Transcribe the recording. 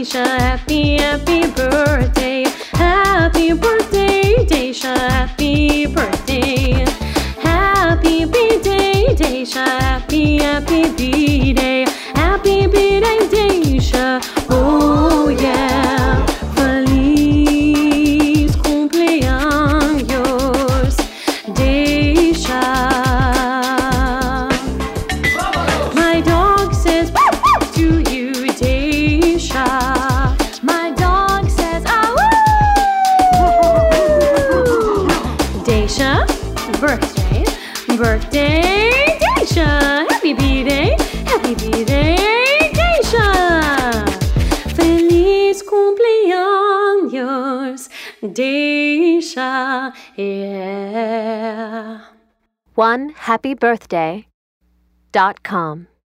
Daisha, happy, happy birthday. Happy birthday, Daisha, happy birthday. Happy B-Day, Daisha, happy, happy B-Day. Happy B-Day, Daisha, oh yeah. Feliz cumpleaños, Daisha. My dog says to you, Daisha. My dog says, Daisha, birthday, birthday, Daisha. Happy B-Day, happy B-Day, Daisha. Feliz cumpleaños, Daisha, yeah. OneHappyBirthday.com